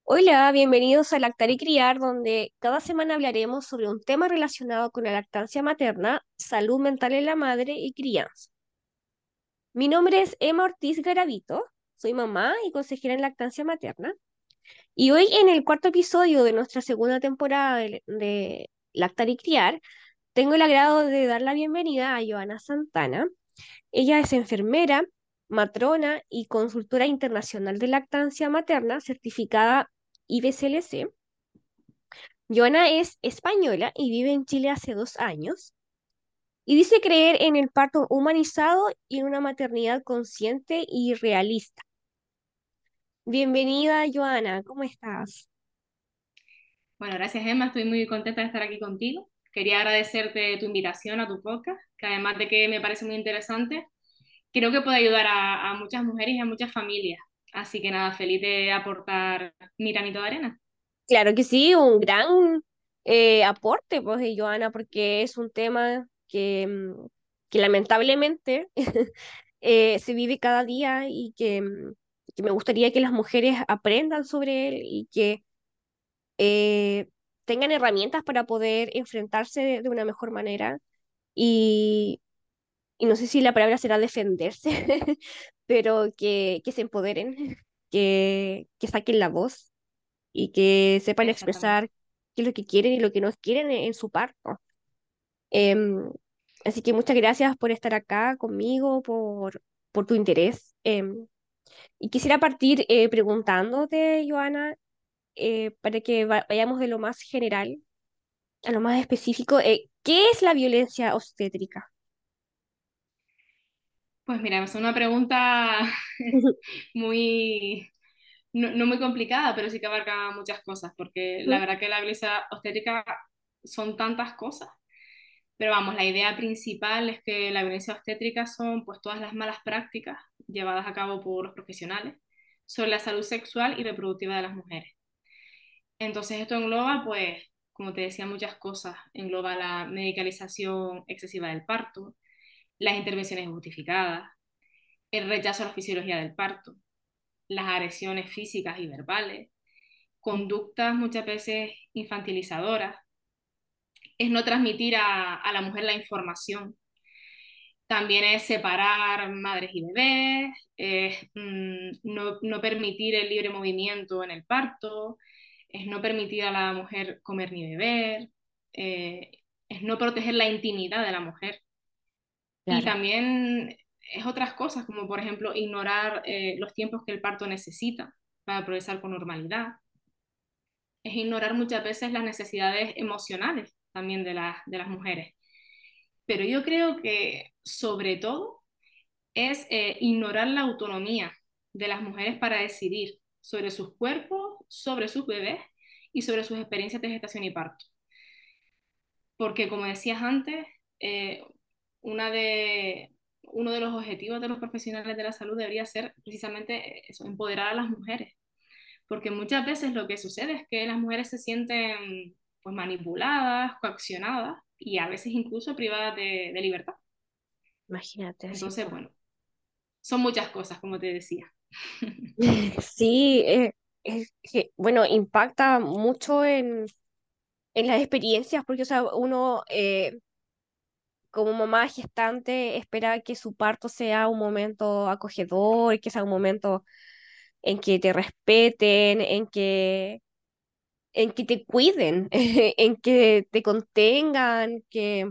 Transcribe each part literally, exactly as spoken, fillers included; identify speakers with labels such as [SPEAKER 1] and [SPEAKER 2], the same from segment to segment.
[SPEAKER 1] Hola, bienvenidos a Lactar y Criar, donde cada semana hablaremos sobre un tema relacionado con la lactancia materna, salud mental en la madre y crianza. Mi nombre es Emma Ortiz Garavito, soy mamá y consejera en lactancia materna, y hoy en el cuarto episodio de nuestra segunda temporada de, de Lactar y Criar, tengo el agrado de dar la bienvenida a Joana Santana. Ella es enfermera, matrona y consultora internacional de lactancia materna certificada I B C L C. Joana es española y vive en Chile hace dos años y dice creer en el parto humanizado y en una maternidad consciente y realista. Bienvenida, Joana, ¿cómo estás?
[SPEAKER 2] Bueno, gracias Emma, estoy muy contenta de estar aquí contigo. Quería agradecerte tu invitación a tu podcast, que además de que me parece muy interesante, creo que puede ayudar a, a muchas mujeres y a muchas familias. Así que nada, feliz de aportar mi granito de arena.
[SPEAKER 1] Claro que sí, un gran eh, aporte pues, de Joana, porque es un tema que, mm, que lamentablemente eh, se vive cada día y que, mm, que me gustaría que las mujeres aprendan sobre él y que eh, tengan herramientas para poder enfrentarse de, de una mejor manera y, y no sé si la palabra será defenderse, pero que, que se empoderen, que, que saquen la voz y que sepan
[SPEAKER 2] Exactamente.
[SPEAKER 1] expresar qué es lo que quieren y lo que no quieren en, en su parto. Em, Así que muchas gracias por estar acá conmigo, por, por tu interés. Em, y quisiera partir eh, preguntándote, Joana, eh, para que va- vayamos de lo más general a lo más específico, eh, ¿qué es la violencia obstétrica?
[SPEAKER 2] Pues mira, es una pregunta muy, no, no muy complicada, pero sí que abarca muchas cosas, porque la verdad que la violencia obstétrica son tantas cosas. Pero vamos, la idea principal es que la violencia obstétrica son pues todas las malas prácticas llevadas a cabo por los profesionales sobre la salud sexual y reproductiva de las mujeres. Entonces esto engloba pues, como te decía, muchas cosas. Engloba la medicalización excesiva del parto, las intervenciones justificadas, el rechazo a la fisiología del parto, las agresiones físicas y verbales, conductas muchas veces infantilizadoras, es no transmitir a, a la mujer la información. También es separar madres y bebés, es mm, no, no permitir el libre movimiento en el parto, es no permitir a la mujer comer ni beber, eh, es no proteger la intimidad de la mujer. Y
[SPEAKER 1] Claro,
[SPEAKER 2] también es otras cosas, como por ejemplo ignorar eh, los tiempos que el parto necesita para progresar con normalidad. Es ignorar muchas veces las necesidades emocionales también de, la- de las mujeres. Pero yo creo que sobre todo es eh, ignorar la autonomía de las mujeres para decidir sobre sus cuerpos, sobre sus bebés y sobre sus experiencias de gestación y parto. Porque, como decías antes, eh, una de, uno de los objetivos de los profesionales de la salud debería ser precisamente eso, empoderar a las mujeres. Porque muchas veces lo que sucede es que las mujeres se sienten pues, manipuladas, coaccionadas y a veces incluso privadas de, de libertad.
[SPEAKER 1] imagínate, sí,
[SPEAKER 2] Entonces,
[SPEAKER 1] po.
[SPEAKER 2] bueno, son muchas cosas, como te decía.
[SPEAKER 1] Sí, eh, es que, bueno, impacta mucho en, en las experiencias, porque, o sea, uno eh, como mamá gestante espera que su parto sea un momento acogedor, que sea un momento en que te respeten, en que, en que te cuiden, en que te contengan, que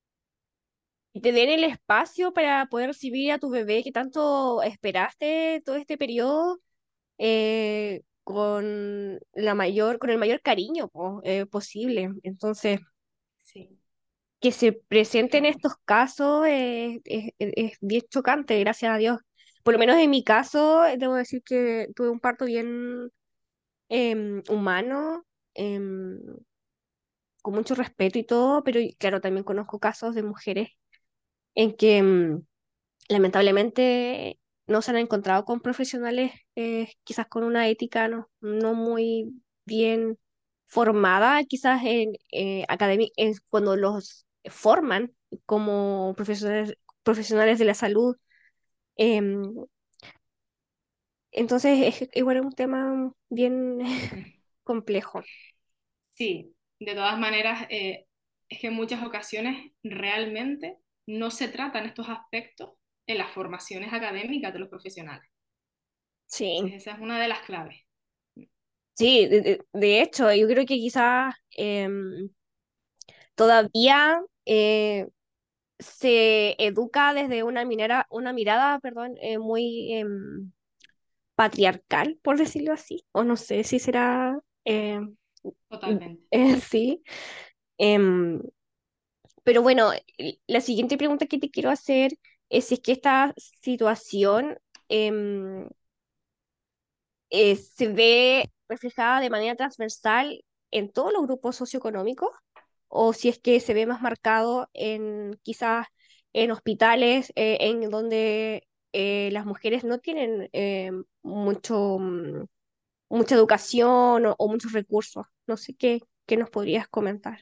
[SPEAKER 1] y te den el espacio para poder recibir a tu bebé que tanto esperaste todo este periodo eh, con la mayor, con el mayor cariño po- eh, posible. Entonces,
[SPEAKER 2] Sí,
[SPEAKER 1] que se presenten estos casos eh, es, es- es bien chocante, gracias a Dios. Por lo menos en mi caso, eh, debo decir que tuve un parto bien em, humano, em, con mucho respeto y todo, pero y claro, también conozco casos de mujeres en que em, lamentablemente no se han encontrado con profesionales eh, quizás con una ética no, no muy bien formada, quizás en eh, academi- en- cuando los forman como profesionales, profesionales de la salud. em, Entonces es igual un tema bien complejo.
[SPEAKER 2] Sí, de todas maneras, eh, es que en muchas ocasiones realmente no se tratan estos aspectos en las formaciones académicas de los profesionales.
[SPEAKER 1] Sí,
[SPEAKER 2] Entonces, esa es una de las claves.
[SPEAKER 1] sí, de, de- de hecho, yo creo que quizás em, todavía eh, se educa desde una minera, una mirada, perdón, eh, muy em, patriarcal, por decirlo así, o no sé si será em,
[SPEAKER 2] Totalmente.
[SPEAKER 1] eh, sí. Em, pero bueno, el- la siguiente pregunta que te quiero hacer es si es que esta situación em, eh, se ve reflejada de manera transversal en todos los grupos socioeconómicos o si es que se ve más marcado en quizás en hospitales eh, en donde eh, las mujeres no tienen eh, mucho, mm, mucha educación o, o muchos recursos. No sé qué, qué nos podrías comentar.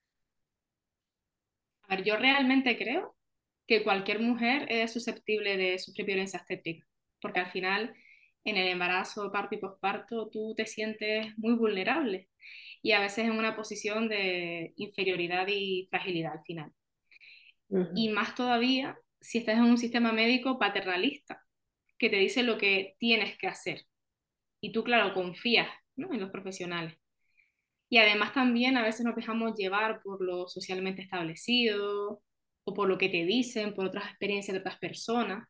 [SPEAKER 2] A ver, yo realmente creo que cualquier mujer es susceptible de sufrir violencia obstétrica, porque al final en el embarazo, parto y posparto tú te sientes muy vulnerable y a veces en una posición de inferioridad y fragilidad al final.
[SPEAKER 1] Ujú,
[SPEAKER 2] Y más todavía si estás en un sistema médico paternalista, que te dice lo que tienes que hacer. Y tú, claro, confías, ¿no?, en los profesionales. Y además también a veces nos dejamos llevar por lo socialmente establecido o por lo que te dicen, por otras experiencias de otras personas.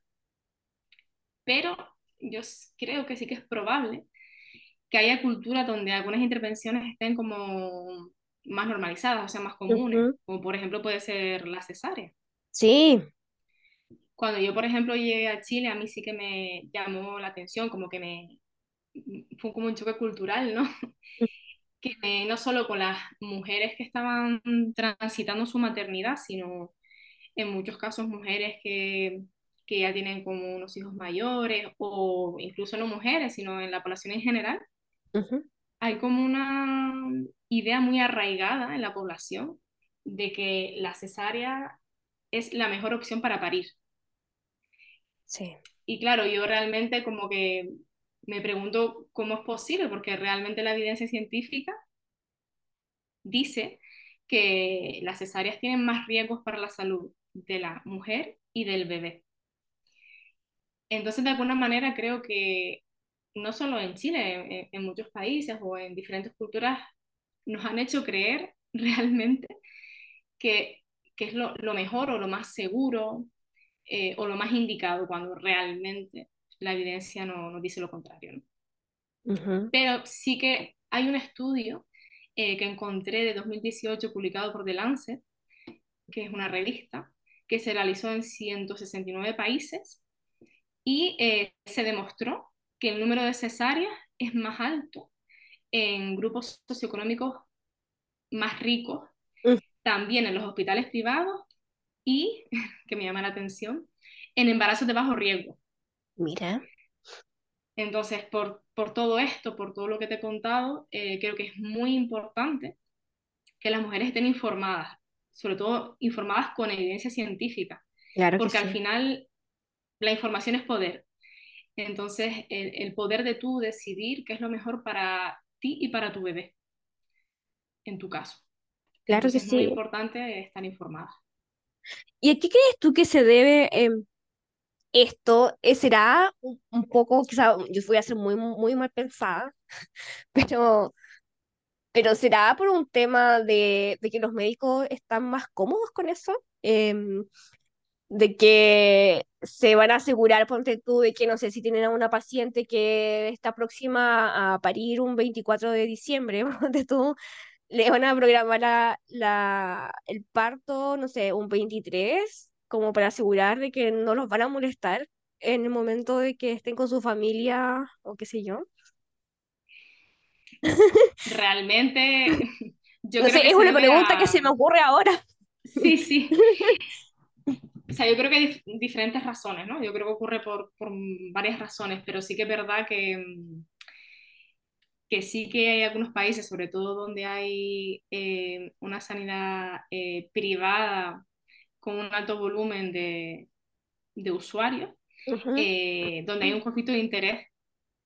[SPEAKER 2] Pero yo s- creo que sí que es probable que haya culturas donde algunas intervenciones estén como más normalizadas, o sea, más comunes,
[SPEAKER 1] ujú.
[SPEAKER 2] como por ejemplo puede ser la cesárea.
[SPEAKER 1] Sí.
[SPEAKER 2] Cuando yo, por ejemplo, llegué a Chile, a mí sí que me llamó la atención, como que me fue como un choque cultural, ¿no? Que me- no solo con las mujeres que estaban transitando su maternidad, sino en muchos casos mujeres que, que ya tienen como unos hijos mayores, o incluso no mujeres, sino en la población en general,
[SPEAKER 1] Ujú.
[SPEAKER 2] hay como una idea muy arraigada en la población de que la cesárea es la mejor opción para parir.
[SPEAKER 1] Sí,
[SPEAKER 2] Y claro, yo realmente como que me pregunto cómo es posible, porque realmente la evidencia científica dice que las cesáreas tienen más riesgos para la salud de la mujer y del bebé. Entonces, de alguna manera, creo que no solo en Chile, en, en muchos países o en diferentes culturas, nos han hecho creer realmente que, que es lo, lo mejor o lo más seguro eh, o lo más indicado cuando realmente la evidencia no nos dice lo contrario, ¿no?
[SPEAKER 1] ujú,
[SPEAKER 2] Pero sí que hay un estudio eh, que encontré de dos mil dieciocho publicado por The Lancet, que es una revista, que se realizó en ciento sesenta y nueve países y eh, se demostró que el número de cesáreas es más alto en grupos socioeconómicos más ricos,
[SPEAKER 1] mm.
[SPEAKER 2] también en los hospitales privados y, que me llama la atención, en embarazos de bajo riesgo.
[SPEAKER 1] Mira,
[SPEAKER 2] Entonces, por, por todo esto, por todo lo que te he contado, eh, creo que es muy importante que las mujeres estén informadas, sobre todo informadas con evidencia científica,
[SPEAKER 1] claro que
[SPEAKER 2] porque al
[SPEAKER 1] sí,
[SPEAKER 2] final la información es poder. Entonces, el, el poder de tú decidir qué es lo mejor para ti y para tu bebé, en tu caso.
[SPEAKER 1] claro que
[SPEAKER 2] Entonces, es muy
[SPEAKER 1] sí.
[SPEAKER 2] importante estar informada.
[SPEAKER 1] ¿Y a qué crees tú que se debe em, esto? Eh, ¿será un, un poco, quizá yo voy a ser muy, muy mal pensada, pero, pero será por un tema de, de que los médicos están más cómodos con eso? Em, de que se van a asegurar, ponte tú, de que no sé si tienen a una paciente que está próxima a parir un veinticuatro de diciembre, ponte tú, le van a programar la, la- el parto, no sé, un veintitrés como para asegurar de que no los van a molestar en el momento de que estén con su familia o qué sé yo.
[SPEAKER 2] Realmente, yo
[SPEAKER 1] No
[SPEAKER 2] creo
[SPEAKER 1] sé,
[SPEAKER 2] que
[SPEAKER 1] es
[SPEAKER 2] se
[SPEAKER 1] una
[SPEAKER 2] debe
[SPEAKER 1] pregunta que
[SPEAKER 2] a...
[SPEAKER 1] se me ocurre ahora.
[SPEAKER 2] Sí, sí. O sea, yo creo que hay dif- diferentes razones, ¿no? Yo creo que ocurre por, por varias razones, pero sí que es verdad que, mm, que sí que hay algunos países, sobre todo donde hay eh, una sanidad eh, privada con un alto volumen de, de usuarios,
[SPEAKER 1] Ujú,
[SPEAKER 2] eh, donde hay un conflicto de interés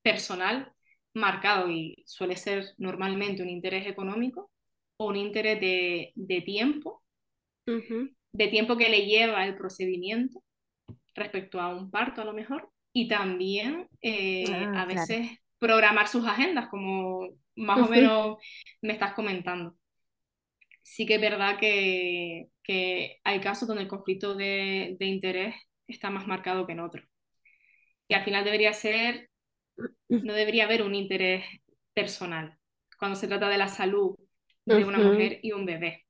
[SPEAKER 2] personal marcado y suele ser normalmente un interés económico o un interés de, de tiempo,
[SPEAKER 1] Ujú.
[SPEAKER 2] de tiempo que le lleva el procedimiento respecto a un parto a lo mejor, y también eh,
[SPEAKER 1] Ah,
[SPEAKER 2] a
[SPEAKER 1] claro.
[SPEAKER 2] veces programar sus agendas, como más o
[SPEAKER 1] Ujú.
[SPEAKER 2] menos me estás comentando. Sí que es verdad que, que hay casos donde el conflicto de, de interés está más marcado que en otros. Y al final debería ser, no debería haber un interés personal cuando se trata de la salud de una
[SPEAKER 1] Ujú.
[SPEAKER 2] mujer y un bebé.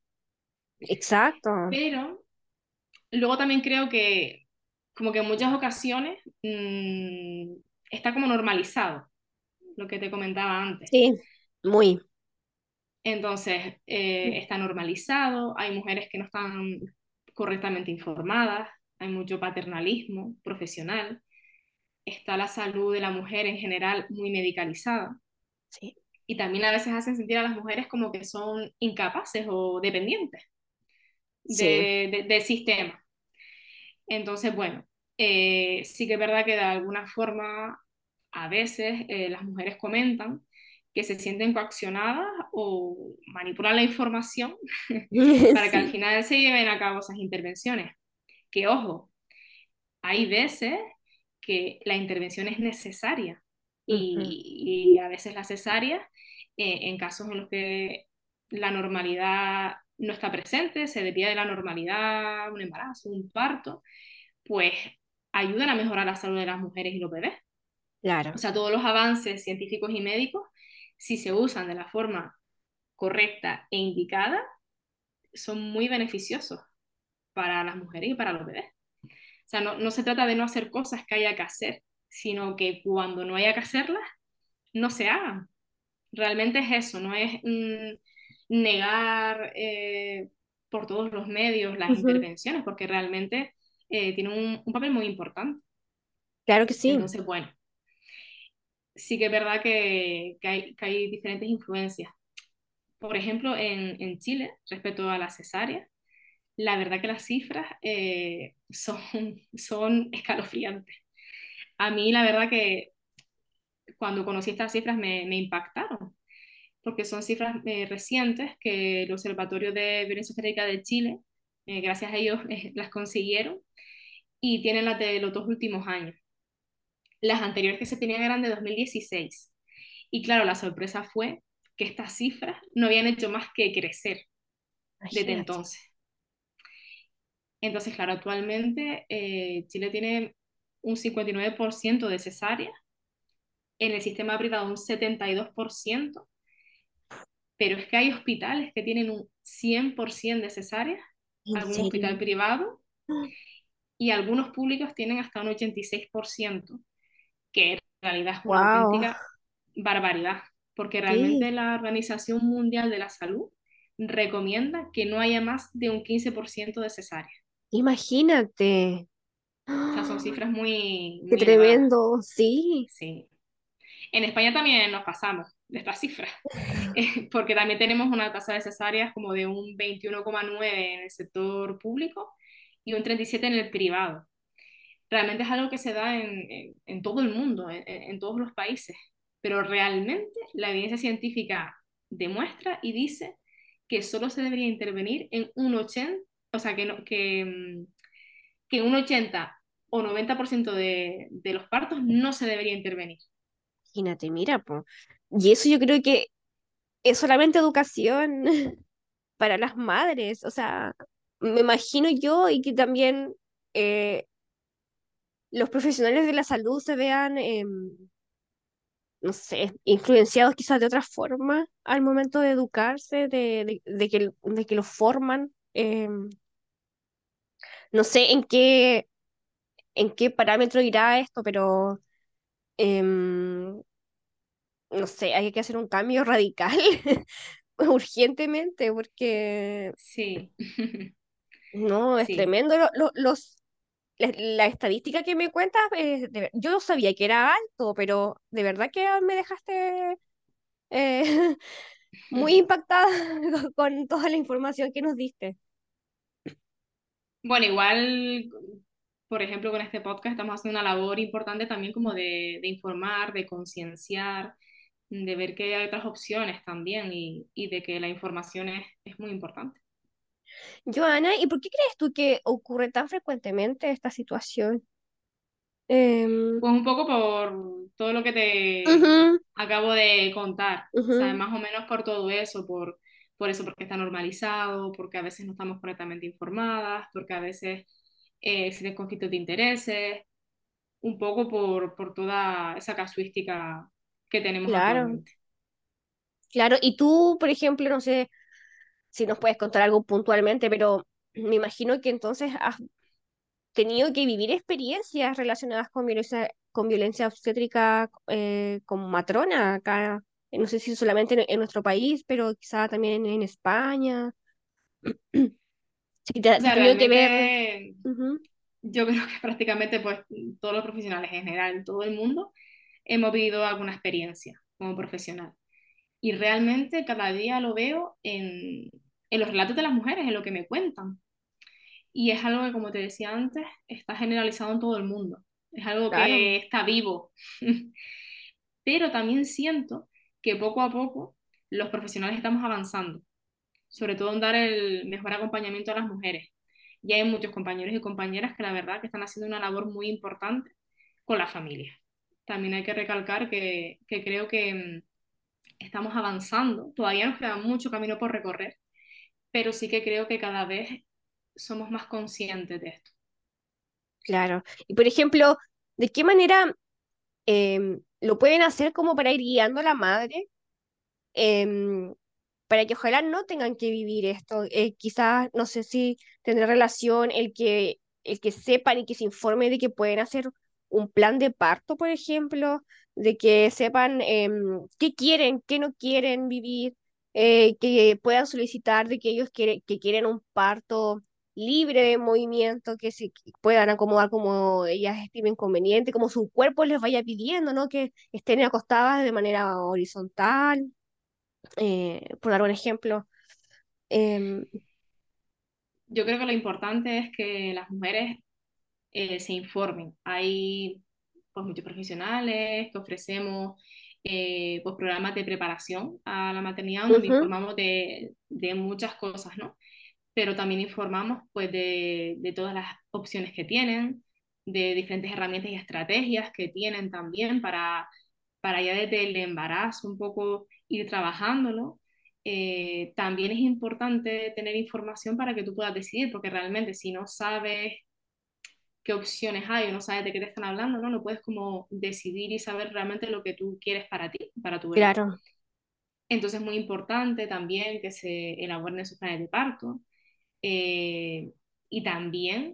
[SPEAKER 1] Exacto.
[SPEAKER 2] Pero luego también creo que como que en muchas ocasiones mmm, está como normalizado lo que te comentaba antes.
[SPEAKER 1] Sí, muy.
[SPEAKER 2] Entonces, eh, está normalizado, hay mujeres que no están correctamente informadas, hay mucho paternalismo profesional, está la salud de la mujer en general muy medicalizada
[SPEAKER 1] Sí.
[SPEAKER 2] y también a veces hacen sentir a las mujeres como que son incapaces o dependientes
[SPEAKER 1] Sí.
[SPEAKER 2] de, de- del sistema. Entonces, bueno, eh, sí que es verdad que de alguna forma a veces eh, las mujeres comentan que se sienten coaccionadas o manipulan la información para que al
[SPEAKER 1] Sí.
[SPEAKER 2] final se lleven a cabo esas intervenciones. Que ojo, hay veces que la intervención es necesaria
[SPEAKER 1] Ujú.
[SPEAKER 2] y, y a veces la cesárea, eh, en casos en los que la normalidad no está presente, se desvía de la normalidad, un embarazo, un parto, pues ayudan a mejorar la salud de las mujeres y los bebés. O
[SPEAKER 1] Claro.
[SPEAKER 2] sea, todos los avances científicos y médicos, si se usan de la forma correcta e indicada, son muy beneficiosos para las mujeres y para los bebés. O sea, no, no se trata de no hacer cosas que haya que hacer, sino que cuando no haya que hacerlas, no se hagan. Realmente es eso, no es mm, negar eh, por todos los medios las
[SPEAKER 1] Ujú.
[SPEAKER 2] intervenciones, porque realmente eh, tienen un, un papel muy importante.
[SPEAKER 1] Claro que sí.
[SPEAKER 2] Entonces, bueno, sí que es verdad que, que hay, que hay diferentes influencias. Por ejemplo, en, en Chile, respecto a la cesárea, la verdad que las cifras eh, son, son escalofriantes. A mí la verdad que cuando conocí estas cifras me, me impactaron, porque son cifras eh, recientes que el Observatorio de Violencia Obstétrica de Chile, eh, gracias a ellos, eh, las consiguieron y tienen las de los dos últimos años. Las anteriores que se tenían eran de dos mil dieciséis. Y claro, la sorpresa fue que estas cifras no habían hecho más que crecer desde
[SPEAKER 1] Imagínate.
[SPEAKER 2] entonces. Entonces, claro, actualmente eh, Chile tiene un cincuenta y nueve por ciento de cesáreas, en el sistema privado un setenta y dos por ciento, pero es que hay hospitales que tienen un cien por ciento de cesáreas,
[SPEAKER 1] ¿En
[SPEAKER 2] algún hospital
[SPEAKER 1] serio?
[SPEAKER 2] privado, y algunos públicos tienen hasta un ochenta y seis por ciento, que en realidad es una
[SPEAKER 1] Wow.
[SPEAKER 2] auténtica barbaridad, porque realmente
[SPEAKER 1] Sí.
[SPEAKER 2] la Organización Mundial de la Salud recomienda que no haya más de un quince por ciento de cesáreas.
[SPEAKER 1] Imagínate.
[SPEAKER 2] O sea, son
[SPEAKER 1] ¡Ah!
[SPEAKER 2] cifras muy,
[SPEAKER 1] Qué
[SPEAKER 2] muy elevadas.
[SPEAKER 1] tremendo. Sí.
[SPEAKER 2] Sí. En España también nos pasamos de estas cifras, eh, porque también tenemos una tasa de cesáreas como de un veintiuno coma nueve en el sector público y un treinta y siete en el privado. Realmente es algo que se da en, en- en todo el mundo, en, en todos los países, pero realmente la evidencia científica demuestra y dice que solo se debería intervenir en un ochenta, o sea, que, no- que, mm, que en un ochenta o noventa por ciento de, de los partos no se debería intervenir.
[SPEAKER 1] Imagínate, mira, po. Y eso yo creo que es solamente educación para las madres. O sea, me imagino yo y que también eh, los profesionales de la salud se vean, em, no sé, influenciados quizás de otra forma al momento de educarse, de, de, de que, de que los forman. Em, no sé en qué, en qué parámetro irá esto, pero em, no sé, hay que hacer un cambio radical urgentemente porque
[SPEAKER 2] Sí,
[SPEAKER 1] no, es
[SPEAKER 2] sí.
[SPEAKER 1] tremendo lo- lo- los, la, la estadística que me cuentas. Eh, de ver- yo sabía que era alto, pero de verdad que me dejaste eh, muy impactada con, con toda la información que nos diste.
[SPEAKER 2] Bueno, igual por ejemplo, con este podcast estamos haciendo una labor importante también como de, de informar, de concienciar, de ver que hay otras opciones también y, y de que la información es, es muy importante.
[SPEAKER 1] Joana, ¿y por qué crees tú que ocurre tan frecuentemente esta situación? Em,
[SPEAKER 2] Pues un poco por todo lo que te
[SPEAKER 1] ujú,
[SPEAKER 2] acabo de contar, o sea,
[SPEAKER 1] ujú,
[SPEAKER 2] más o menos por todo eso, por, por eso, porque está normalizado, porque a veces no estamos correctamente informadas, porque a veces eh, existen conflictos de intereses, un poco por, por toda esa casuística que tenemos
[SPEAKER 1] claro,
[SPEAKER 2] actualmente.
[SPEAKER 1] claro. Y tú, por ejemplo, no sé si nos puedes contar algo puntualmente, pero me imagino que entonces has tenido que vivir experiencias relacionadas con violencia, con violencia obstétrica eh, como matrona acá. No sé si solamente en, en nuestro país, pero quizá también en, en España. Si te,
[SPEAKER 2] O
[SPEAKER 1] te has
[SPEAKER 2] sea,
[SPEAKER 1] tenido que ver.
[SPEAKER 2] realmente
[SPEAKER 1] Ujú,
[SPEAKER 2] yo creo que prácticamente pues todos los profesionales en general, en todo el mundo, hemos vivido alguna experiencia como profesional. Y realmente cada día lo veo en, en los relatos de las mujeres, en lo que me cuentan. Y es algo que, como te decía antes, está generalizado en todo el mundo. Es algo
[SPEAKER 1] claro,
[SPEAKER 2] que está vivo. Pero también siento que poco a poco los profesionales estamos avanzando, sobre todo en dar el mejor acompañamiento a las mujeres. Y hay muchos compañeros y compañeras que la verdad que están haciendo una labor muy importante con la familia. También hay que recalcar que, que creo que mm, estamos avanzando, todavía nos queda mucho camino por recorrer, pero sí que creo que cada vez somos más conscientes de esto.
[SPEAKER 1] claro. Y por ejemplo, ¿de qué manera em, lo pueden hacer como para ir guiando a la madre? em, para que ojalá no tengan que vivir esto. Eh, quizás, no sé si tendrá relación el que, el que sepan y que se informe de que pueden hacer un plan de parto, por ejemplo, de que sepan em, qué quieren, qué no quieren vivir, eh, que puedan solicitar de que ellos quiere- que quieren un parto libre de movimiento, que se que puedan acomodar como ellas estimen conveniente, como su cuerpo les vaya pidiendo, ¿no? Que estén acostadas de manera horizontal, eh, por dar un ejemplo. Em,
[SPEAKER 2] Yo creo que lo importante es que las mujeres eh, se informen. Hay pues, muchos profesionales que ofrecemos eh, pues, programas de preparación a la maternidad donde
[SPEAKER 1] ujú,
[SPEAKER 2] informamos de, de muchas cosas, ¿no? Pero también informamos pues, de, de todas las opciones que tienen, de diferentes herramientas y estrategias que tienen también para, para ya desde el embarazo un poco ir trabajándolo. Eh, también es importante tener información para que tú puedas decidir, porque realmente si no sabes qué opciones hay o no sabes de qué te están hablando, ¿no? No puedes como decidir y saber realmente lo que tú quieres para ti, para tu bebé.
[SPEAKER 1] claro,
[SPEAKER 2] Entonces es muy importante también que se elaboren esos planes de parto eh, y también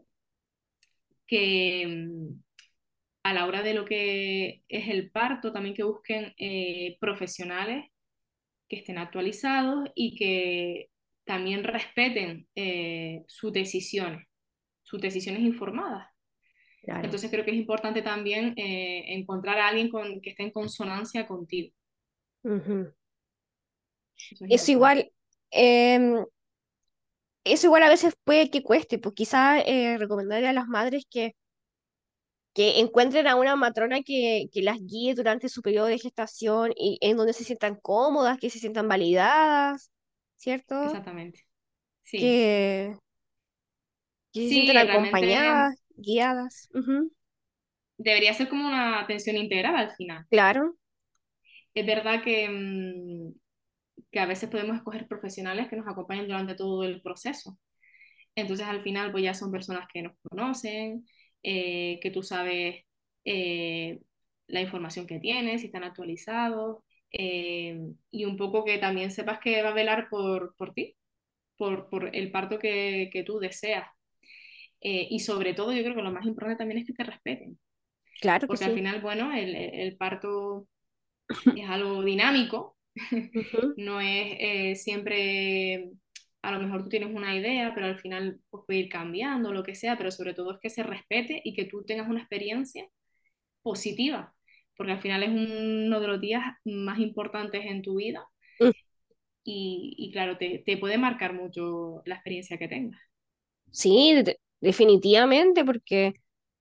[SPEAKER 2] que mm, a la hora de lo que es el parto, también que busquen eh, profesionales que estén actualizados y que también respeten eh, sus decisiones, sus decisiones informadas.
[SPEAKER 1] claro.
[SPEAKER 2] Entonces creo que es importante también eh, encontrar a alguien con, que esté en consonancia contigo.
[SPEAKER 1] Ujú.
[SPEAKER 2] Eso es
[SPEAKER 1] Eso
[SPEAKER 2] importante.
[SPEAKER 1] igual, em, eso igual a veces puede que cueste, pues quizás eh, recomendarle a las madres que, que encuentren a una matrona que, que las guíe durante su periodo de gestación y en donde se sientan cómodas, que se sientan validadas, ¿cierto?
[SPEAKER 2] Exactamente. Sí.
[SPEAKER 1] Que, que se sientan
[SPEAKER 2] Sí, realmente
[SPEAKER 1] acompañadas, guiadas. Ujú,
[SPEAKER 2] debería ser como una atención integral al final.
[SPEAKER 1] claro,
[SPEAKER 2] Es verdad que, mm, que a veces podemos escoger profesionales que nos acompañen durante todo el proceso. Entonces al final pues ya son personas que nos conocen, eh, que tú sabes eh, la información que tienes, si están actualizados, eh, y un poco que también sepas que va a velar por, por ti, por, por el parto que, que tú deseas. Eh, y sobre todo yo creo que lo más importante también es que te respeten,
[SPEAKER 1] claro que
[SPEAKER 2] porque al
[SPEAKER 1] sí.
[SPEAKER 2] final, bueno, el, el parto es algo dinámico,
[SPEAKER 1] Ujú,
[SPEAKER 2] no es eh, siempre, a lo mejor tú tienes una idea, pero al final pues, puede ir cambiando, lo que sea, pero sobre todo es que se respete y que tú tengas una experiencia positiva, porque al final es uno de los días más importantes en tu vida
[SPEAKER 1] mm,
[SPEAKER 2] y, y claro, te, te puede marcar mucho la experiencia que tengas.
[SPEAKER 1] sí, de- definitivamente, porque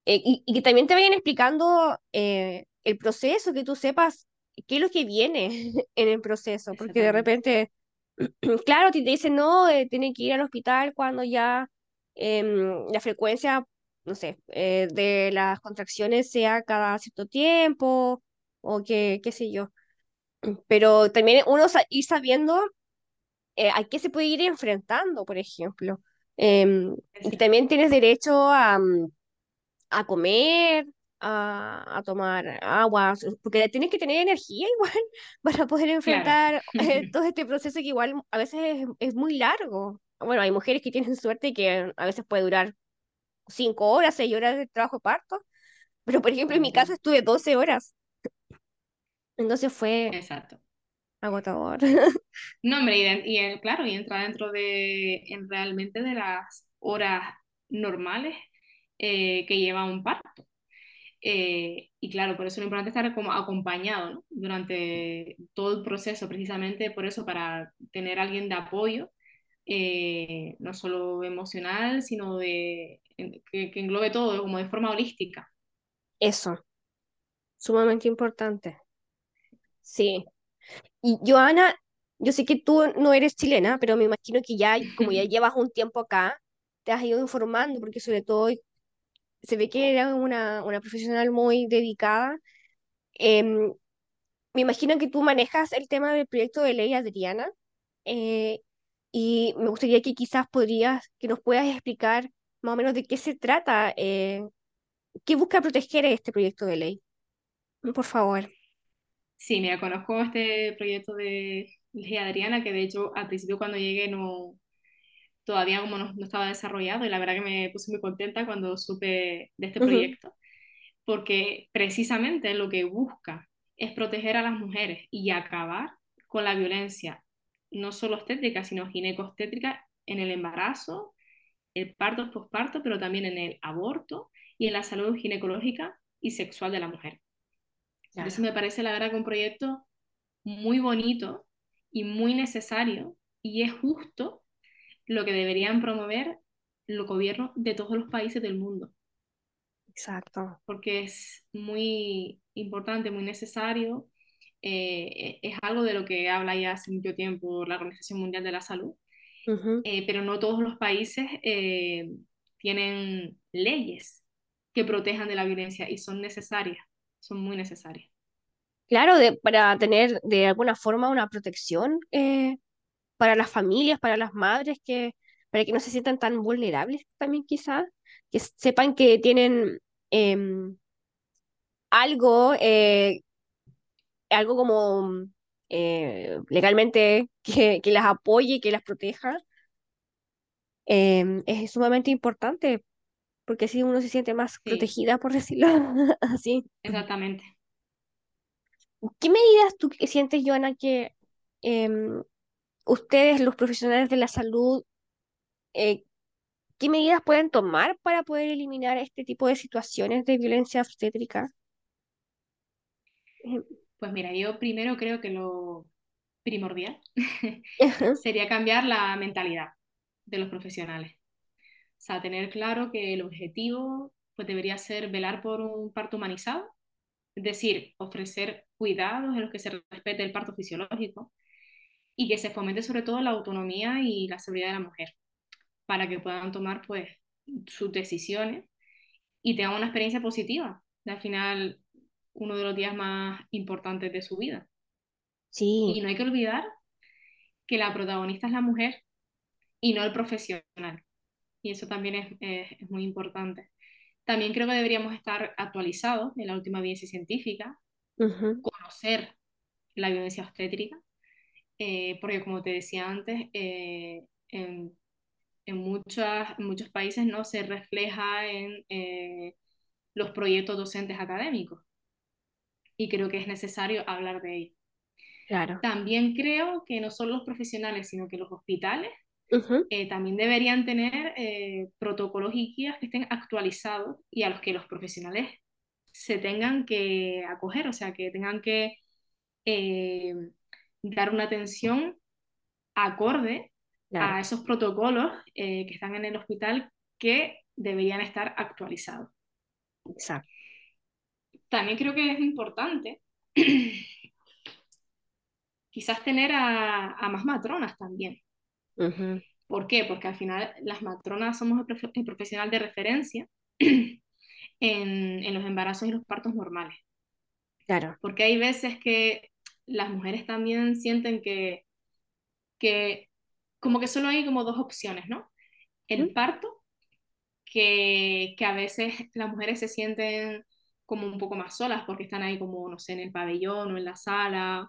[SPEAKER 1] Eh, y, y que también te vayan explicando eh, el proceso, que tú sepas qué es lo que viene en el proceso, porque de
[SPEAKER 2] Exactamente.
[SPEAKER 1] repente, claro, te te dicen, no, eh, tiene que ir al hospital cuando ya em, la frecuencia, no sé, eh, de las contracciones sea cada cierto tiempo, o que, qué sé yo. Pero también uno sa- ir sabiendo eh, a qué se puede ir enfrentando, por ejemplo. Em, y
[SPEAKER 2] Exacto.
[SPEAKER 1] también tienes derecho a, mm, a comer, a, a tomar agua, s- porque tienes que tener energía igual para poder
[SPEAKER 2] Claro.
[SPEAKER 1] enfrentar eh, todo este proceso que igual a veces es, es muy largo. Bueno, hay mujeres que tienen suerte que a veces puede durar cinco horas, seis horas de trabajo de parto, pero por ejemplo en mi caso
[SPEAKER 2] Entiendo.
[SPEAKER 1] estuve doce horas, entonces fue
[SPEAKER 2] Exacto.
[SPEAKER 1] agotador.
[SPEAKER 2] No, hombre, y, de- y, eh, claro, y entra dentro de en realmente de las horas normales eh, que lleva un parto. Eh, y claro, por eso lo importante es estar como acompañado, ¿no? Durante todo el proceso, precisamente por eso, para tener a alguien de apoyo, eh, no solo emocional, sino de, en- que, que englobe todo, como de forma holística.
[SPEAKER 1] Eso, sumamente importante. Sí. Y Joana, yo sé que tú no eres chilena, pero me imagino que ya, como ya llevas un tiempo acá, te has ido informando, porque sobre todo se ve que eres una, una profesional muy dedicada. Em, Me imagino que tú manejas el tema del proyecto de ley Adriana, eh, y me gustaría que quizás podrías, que nos puedas explicar más o menos de qué se trata, eh, qué busca proteger este proyecto de ley. Por favor.
[SPEAKER 2] Sí, mira, conozco este proyecto de Ley Adriana, que de hecho al principio cuando llegué no, todavía como no, no estaba desarrollado y la verdad que me puse muy contenta cuando supe de este
[SPEAKER 1] Ujú.
[SPEAKER 2] proyecto, porque precisamente lo que busca es proteger a las mujeres y acabar con la violencia, no solo obstétrica, sino ginecobstétrica en el embarazo, el parto, posparto, pero también en el aborto y en la salud ginecológica y sexual de la mujer. Entonces
[SPEAKER 1] Claro.
[SPEAKER 2] me parece la verdad que un proyecto muy bonito y muy necesario y es justo lo que deberían promover los gobiernos de todos los países del mundo,
[SPEAKER 1] Exacto.
[SPEAKER 2] porque es muy importante, muy necesario. Eh, es algo de lo que habla ya hace mucho tiempo la Organización Mundial de la Salud,
[SPEAKER 1] Ujú.
[SPEAKER 2] eh, pero no todos los países eh, tienen leyes que protejan de la violencia y son necesarias, son muy necesarias.
[SPEAKER 1] Claro, de, para tener de alguna forma una protección eh, para las familias, para las madres, que, para que no se sientan tan vulnerables también quizás, que sepan que tienen em, algo, eh, algo como eh, legalmente que, que las apoye, que las proteja. Em, es sumamente importante porque así uno se siente más
[SPEAKER 2] Sí,
[SPEAKER 1] protegida, por decirlo así.
[SPEAKER 2] exactamente.
[SPEAKER 1] ¿Qué medidas tú sientes, Joana, que em, ustedes, los profesionales de la salud, eh, qué medidas pueden tomar para poder eliminar este tipo de situaciones de violencia obstétrica? Em,
[SPEAKER 2] Pues mira, yo primero creo que lo primordial
[SPEAKER 1] Ajá.
[SPEAKER 2] sería cambiar la mentalidad de los profesionales. O sea, tener claro que el objetivo pues, debería ser velar por un parto humanizado, es decir, ofrecer cuidados en los que se respete el parto fisiológico y que se fomente sobre todo la autonomía y la seguridad de la mujer para que puedan tomar pues sus decisiones y tengan una experiencia positiva. Al final, uno de los días más importantes de su vida.
[SPEAKER 1] Sí.
[SPEAKER 2] Y no hay que olvidar que la protagonista es la mujer y no el profesional. Y eso también es, es, es muy importante. También creo que deberíamos estar actualizados en la última evidencia científica,
[SPEAKER 1] Ujú.
[SPEAKER 2] conocer la violencia obstétrica, eh, porque como te decía antes, eh, en, en, muchas, en muchos países no se refleja en eh, los proyectos docentes académicos y creo que es necesario hablar de ello.
[SPEAKER 1] Claro.
[SPEAKER 2] También creo que no solo los profesionales, sino que los hospitales
[SPEAKER 1] Ujú.
[SPEAKER 2] eh, también deberían tener eh, protocolos y guías que estén actualizados y a los que los profesionales se tengan que acoger, o sea, que tengan que eh, dar una atención acorde
[SPEAKER 1] Claro.
[SPEAKER 2] a esos protocolos eh, que están en el hospital que deberían estar actualizados.
[SPEAKER 1] Exacto.
[SPEAKER 2] También creo que es importante quizás tener a, a más matronas también.
[SPEAKER 1] Ujú.
[SPEAKER 2] ¿Por qué? Porque al final las matronas somos el, profe- el profesional de referencia en, en los embarazos y los partos normales.
[SPEAKER 1] Claro.
[SPEAKER 2] Porque hay veces que las mujeres también sienten que, que como que solo hay como dos opciones, ¿no?
[SPEAKER 1] Ujú.
[SPEAKER 2] El parto, que, que a veces las mujeres se sienten como un poco más solas porque están ahí como, no sé, en el pabellón o en la sala,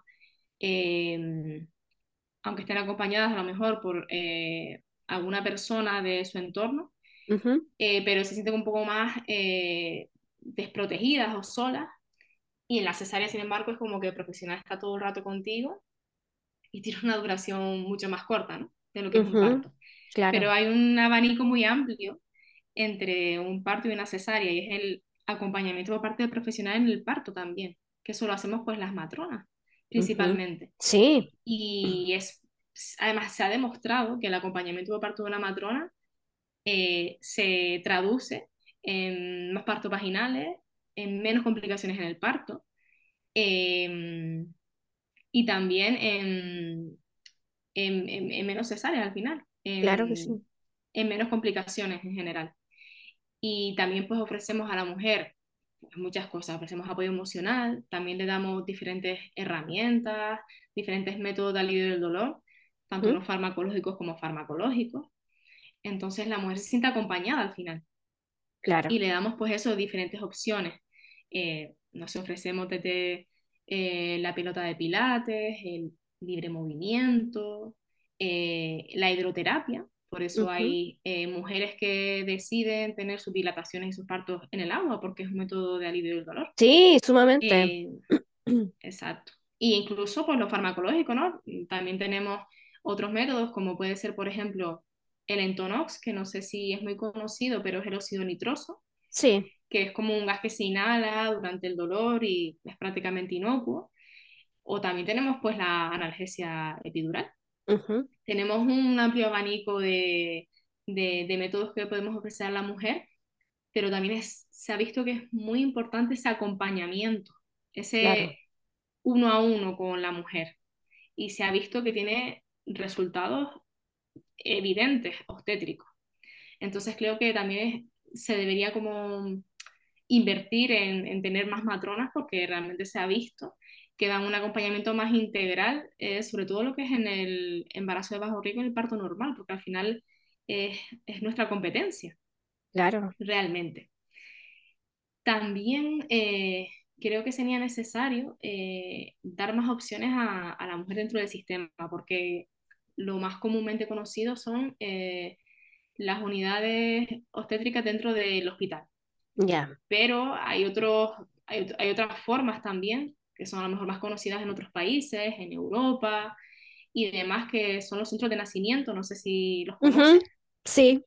[SPEAKER 2] eh, aunque estén acompañadas a lo mejor por eh, alguna persona de su entorno,
[SPEAKER 1] Ujú.
[SPEAKER 2] eh, pero se sienten un poco más eh, desprotegidas o solas. Y en la cesárea, sin embargo, es como que el profesional está todo el rato contigo y tiene una duración mucho más corta, ¿no? De lo que es un
[SPEAKER 1] Ujú.
[SPEAKER 2] parto. Pero
[SPEAKER 1] Claro.
[SPEAKER 2] hay un abanico muy amplio entre un parto y una cesárea y es el acompañamiento por parte del profesional en el parto también, que eso lo hacemos pues las matronas
[SPEAKER 1] Ujú.
[SPEAKER 2] principalmente.
[SPEAKER 1] Sí,
[SPEAKER 2] Y es, además se ha demostrado que el acompañamiento por parte de una matrona eh, se traduce en más partos vaginales, en menos complicaciones en el parto eh, y también en, en, en, en menos cesáreas al final,
[SPEAKER 1] claro que
[SPEAKER 2] en,
[SPEAKER 1] sí.
[SPEAKER 2] en menos complicaciones en general. Y también pues ofrecemos a la mujer pues, muchas cosas, ofrecemos apoyo emocional, también le damos diferentes herramientas, diferentes métodos de alivio del dolor, tanto
[SPEAKER 1] Ujú.
[SPEAKER 2] no farmacológicos como farmacológicos. Entonces la mujer se siente acompañada al final
[SPEAKER 1] Claro.
[SPEAKER 2] y le damos pues eso, diferentes opciones. Eh, nos ofrecemos desde eh, la pelota de pilates, el libre movimiento, eh, la hidroterapia. Por eso
[SPEAKER 1] Ujú.
[SPEAKER 2] hay eh, mujeres que deciden tener sus dilataciones y sus partos en el agua, porque es un método de alivio del dolor.
[SPEAKER 1] Sí, sumamente.
[SPEAKER 2] Eh, exacto. Y incluso pues lo farmacológico, ¿no? También tenemos otros métodos, como puede ser, por ejemplo, el Entonox, que no sé si es muy conocido, pero es el óxido nitroso,
[SPEAKER 1] Sí.
[SPEAKER 2] que es como un gas que se inhala durante el dolor y es prácticamente inocuo. O también tenemos pues la analgesia epidural.
[SPEAKER 1] Ujú.
[SPEAKER 2] Tenemos un amplio abanico de, de, de métodos que podemos ofrecer a la mujer, pero también es, se ha visto que es muy importante ese acompañamiento,
[SPEAKER 1] Claro.
[SPEAKER 2] ese uno a uno con la mujer. Y se ha visto que tiene resultados evidentes, obstétricos. Entonces creo que también es- se debería como invertir en, en tener más matronas porque realmente se ha visto que dan un acompañamiento más integral, eh, sobre todo lo que es en el embarazo de bajo riesgo y el parto normal, porque al final es, es nuestra competencia,
[SPEAKER 1] Claro.
[SPEAKER 2] realmente. También eh, creo que sería necesario eh, dar más opciones a, a, la mujer dentro del sistema, porque lo más comúnmente conocido son eh, las unidades obstétricas dentro del hospital.
[SPEAKER 1] Ya.
[SPEAKER 2] Pero hay, otros, hay, hay otras formas también, que son a lo mejor más conocidas en otros países, en Europa y demás, que son los centros de nacimiento, no sé si los
[SPEAKER 1] Ujú.
[SPEAKER 2] conoces,
[SPEAKER 1] Sí.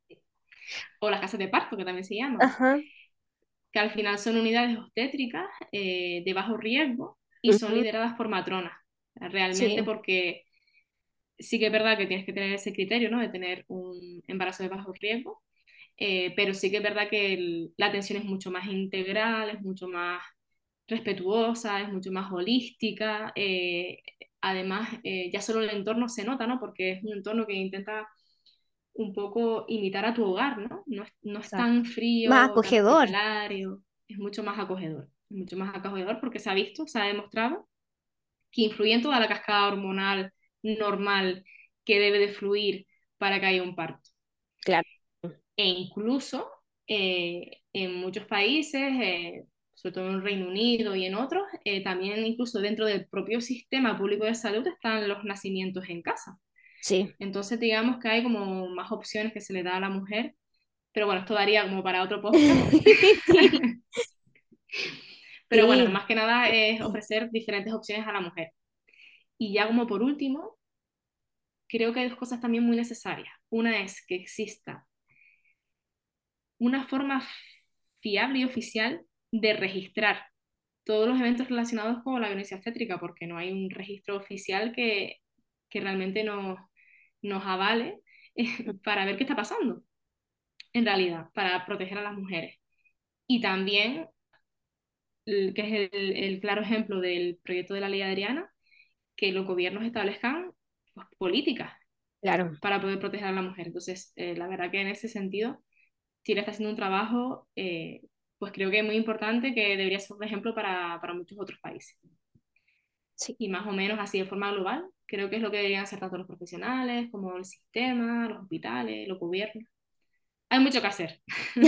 [SPEAKER 2] o las casas de parto, que también se llaman,
[SPEAKER 1] Ajá.
[SPEAKER 2] que al final son unidades obstétricas eh, de bajo riesgo y son
[SPEAKER 1] Ujú.
[SPEAKER 2] lideradas por matronas, realmente
[SPEAKER 1] Sí.
[SPEAKER 2] porque sí que es verdad que tienes que tener ese criterio, ¿no? De tener un embarazo de bajo riesgo, eh, pero sí que es verdad que el- la atención es mucho más integral, es mucho más respetuosa, es mucho más holística. Eh, además, eh, ya solo el entorno se nota, ¿no? Porque es un entorno que intenta un poco imitar a tu hogar, ¿no? No es, no es tan
[SPEAKER 1] Exacto. Más
[SPEAKER 2] frío, tan
[SPEAKER 1] acogedor.
[SPEAKER 2] hospitalario, es mucho más acogedor. Es mucho más acogedor porque se ha visto, se ha demostrado que influye en toda la cascada hormonal normal que debe de fluir para que haya un parto.
[SPEAKER 1] Claro.
[SPEAKER 2] E incluso eh, en muchos países, eh, sobre todo en el Reino Unido y en otros, eh, también incluso dentro del propio sistema público de salud están los nacimientos en casa.
[SPEAKER 1] Sí.
[SPEAKER 2] Entonces, digamos que hay como más opciones que se le da a la mujer, pero bueno, esto daría como para otro podcast.
[SPEAKER 1] Sí.
[SPEAKER 2] Pero bueno,
[SPEAKER 1] Sí.
[SPEAKER 2] más que nada es ofrecer diferentes opciones a la mujer. Y ya como por último, creo que hay dos cosas también muy necesarias. Una es que exista una forma fiable y oficial de registrar todos los eventos relacionados con la violencia obstétrica, porque no hay un registro oficial que, que realmente nos, nos avale eh, para ver qué está pasando, en realidad, para proteger a las mujeres. Y también, el- que es el, el claro ejemplo del proyecto de la ley Adriana, que los gobiernos establezcan pues, políticas
[SPEAKER 1] Claro.
[SPEAKER 2] para poder proteger a la mujer. Entonces, eh, la verdad que en ese sentido, Chile está haciendo un trabajo, eh, pues creo que muy importante, que debería ser un ejemplo para, para muchos otros países.
[SPEAKER 1] Sí.
[SPEAKER 2] Y más o menos así de forma global, creo que es lo que deberían hacer tanto los profesionales como el sistema, los hospitales, los gobiernos. Hay mucho que hacer.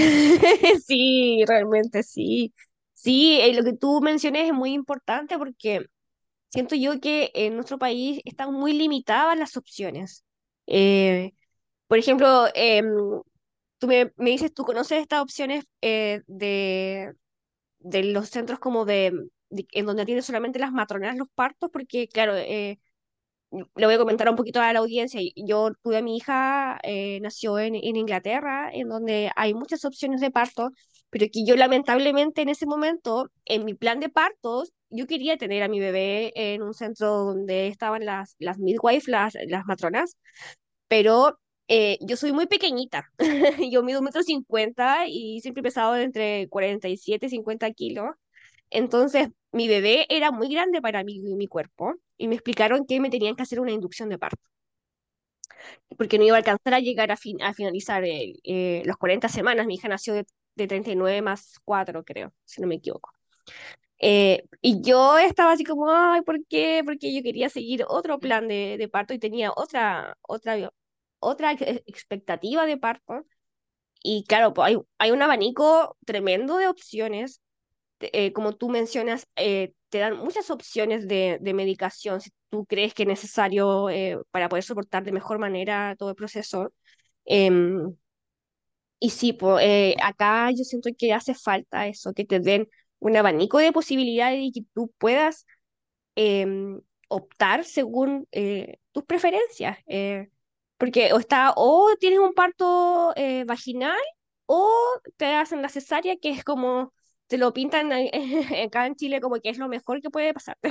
[SPEAKER 1] Sí, realmente sí. Sí, eh, lo que tú mencionas es muy importante porque siento yo que en nuestro país están muy limitadas las opciones. Eh, por ejemplo, em, tú me, me dices, tú conoces estas opciones eh, de, de los centros como de, de- en donde atienden solamente las matronas los partos, porque claro, eh, le voy a comentar un poquito a la audiencia. Yo tuve a mi hija, eh, nació en, en Inglaterra, en donde hay muchas opciones de parto, pero que yo lamentablemente en ese momento, en mi plan de partos, yo quería tener a mi bebé en un centro donde estaban las, las midwives, las, las matronas, pero eh, yo soy muy pequeñita. Yo mido un metro cincuenta y siempre he pesado entre cuarenta y siete y cincuenta kilos. Entonces, mi bebé era muy grande para mí, mi cuerpo, y me explicaron que me tenían que hacer una inducción de parto, porque no iba a alcanzar a llegar a, fin- a finalizar el, eh, las cuarenta semanas. Mi hija nació de, de treinta y nueve más cuatro, creo, si no me equivoco. Eh, y yo estaba así como, ay, ¿por qué? Porque yo quería seguir otro plan de, de parto y tenía otra, otra, otra ex- expectativa de parto. Y claro, pues hay, hay un abanico tremendo de opciones. Te- eh, como tú mencionas, eh, te dan muchas opciones de, de medicación si tú crees que es necesario eh, para poder soportar de mejor manera todo el proceso. Em, y sí, po, eh, acá yo siento que hace falta eso, que te den un abanico de posibilidades y que tú puedas em, optar según eh, tus preferencias. Eh, porque o está, o tienes un parto eh, vaginal o te hacen la cesárea, que es como te lo pintan eh, acá en Chile como que es lo mejor que puede pasar.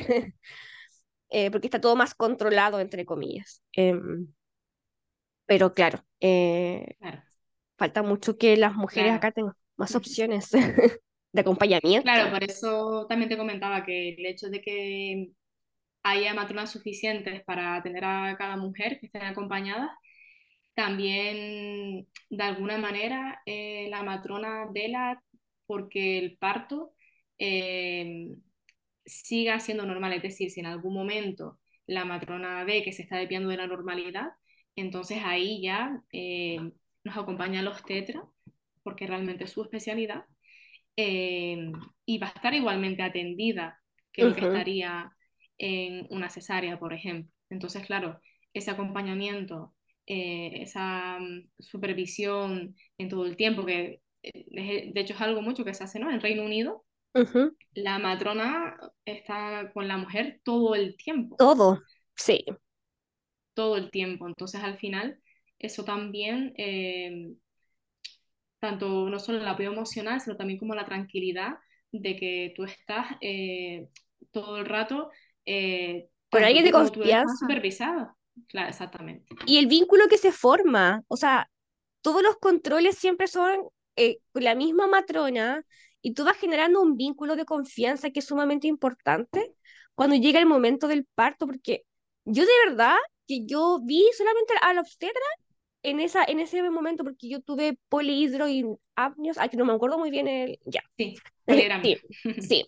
[SPEAKER 1] Eh, porque está todo más controlado, entre comillas. Em, pero claro, eh,
[SPEAKER 2] Claro,
[SPEAKER 1] falta mucho que las mujeres
[SPEAKER 2] claro.
[SPEAKER 1] acá tengan más opciones de
[SPEAKER 2] Claro,
[SPEAKER 1] acompañamiento.
[SPEAKER 2] por eso también te comentaba que el hecho de que haya matronas suficientes para atender a cada mujer que estén acompañadas, también de alguna manera eh, la matrona vela porque el parto eh, siga siendo normal. Es decir, si en algún momento la matrona ve que se está desviando de la normalidad, entonces ahí ya eh, nos acompaña los obstetra, porque realmente es su especialidad, eh, y va a estar igualmente atendida que lo que
[SPEAKER 1] Ujú,
[SPEAKER 2] estaría en una cesárea, por ejemplo. Entonces, claro, ese acompañamiento, eh, esa mm, supervisión en todo el tiempo, que eh, de hecho es algo mucho que se hace, ¿no? En Reino Unido,
[SPEAKER 1] ujú.
[SPEAKER 2] la matrona está con la mujer todo el tiempo,
[SPEAKER 1] Todo, sí.
[SPEAKER 2] todo el tiempo. Entonces, al final, eso también, eh, tanto no solo el apoyo emocional, sino también como la tranquilidad de que tú estás eh, todo el rato, eh,
[SPEAKER 1] Con
[SPEAKER 2] tanto
[SPEAKER 1] alguien de
[SPEAKER 2] tú como tu bebé están
[SPEAKER 1] confianza.
[SPEAKER 2] supervisados. Claro, exactamente.
[SPEAKER 1] Y el vínculo que se forma, o sea, todos los controles siempre son eh, con la misma matrona y tú vas generando un vínculo de confianza que es sumamente importante cuando llega el momento del parto, porque yo de verdad que yo vi solamente a la obstetra en esa, en ese momento, porque yo tuve polihidroamnios, aquí no me acuerdo muy bien el, ya,
[SPEAKER 2] Sí, poligrama.
[SPEAKER 1] sí, sí.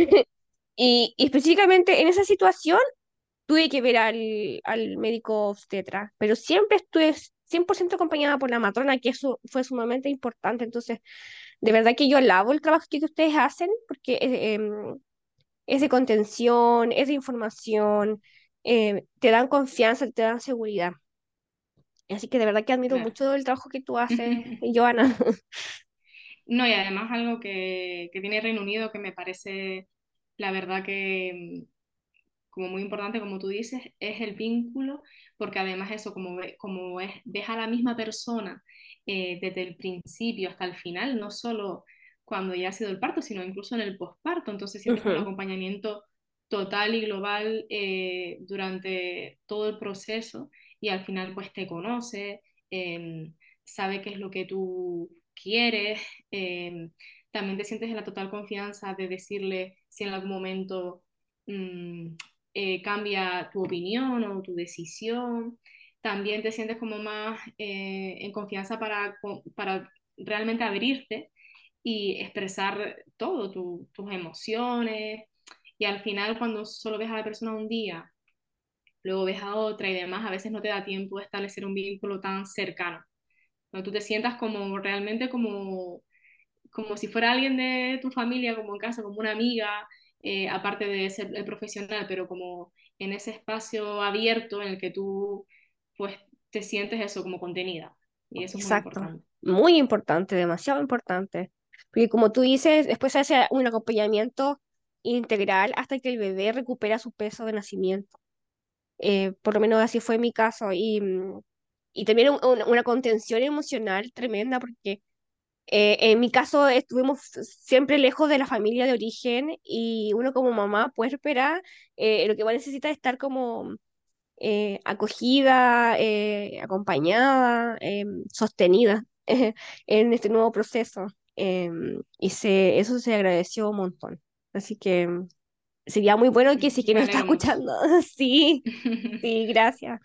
[SPEAKER 1] Y, y específicamente en esa situación tuve que ver al, al médico obstetra, pero siempre estuve cien por ciento acompañada por la matrona, que eso fue sumamente importante. Entonces, de verdad que yo alabo el trabajo que ustedes hacen, porque eh, em, es de contención, es de información, eh, te dan confianza, te dan seguridad. Así que de verdad que admiro
[SPEAKER 2] Claro.
[SPEAKER 1] mucho el trabajo que tú haces, Joana.
[SPEAKER 2] No, y además algo que, que tiene Reino Unido que me parece, la verdad que como muy importante, como tú dices, es el vínculo, porque además eso, como, ve- como es, ves a la misma persona eh, desde el principio hasta el final, no solo cuando ya ha sido el parto, sino incluso en el posparto, entonces sientes un
[SPEAKER 1] Ujú,
[SPEAKER 2] acompañamiento total y global eh, durante todo el proceso y al final pues te conoce, eh, sabe qué es lo que tú quieres, eh, también te sientes en la total confianza de decirle si en algún momento mm, eh, cambia tu opinión o tu decisión. También te sientes como más eh, en confianza para, para realmente abrirte y expresar todo, tu- tus emociones. Y al final, cuando solo ves a la persona un día, luego ves a otra y demás, a veces no te da tiempo de establecer un vínculo tan cercano. Cuando tú te sientas como realmente como, como si fuera alguien de tu familia, como en casa, como una amiga, eh, aparte de ser el profesional, pero como en ese espacio abierto en el que tú pues te sientes eso como contenida. Y eso es muy
[SPEAKER 1] Exacto.
[SPEAKER 2] importante.
[SPEAKER 1] Muy importante, demasiado importante. Porque como tú dices, después se hace un acompañamiento integral hasta que el bebé recupera su peso de nacimiento. Eh, por lo menos así fue mi caso. Y, mm, y también un- un- una contención emocional tremenda porque eh, en mi caso estuvimos siempre lejos de la familia de origen y uno como mamá puérpera eh, lo que más necesita es estar como eh, acogida, eh, acompañada, em, sostenida en este nuevo proceso. Em, y se, eso se agradeció un montón. Así que em, sería muy bueno que si es que
[SPEAKER 2] Me
[SPEAKER 1] nos está
[SPEAKER 2] alegro mucho.
[SPEAKER 1] escuchando, sí, sí, gracias.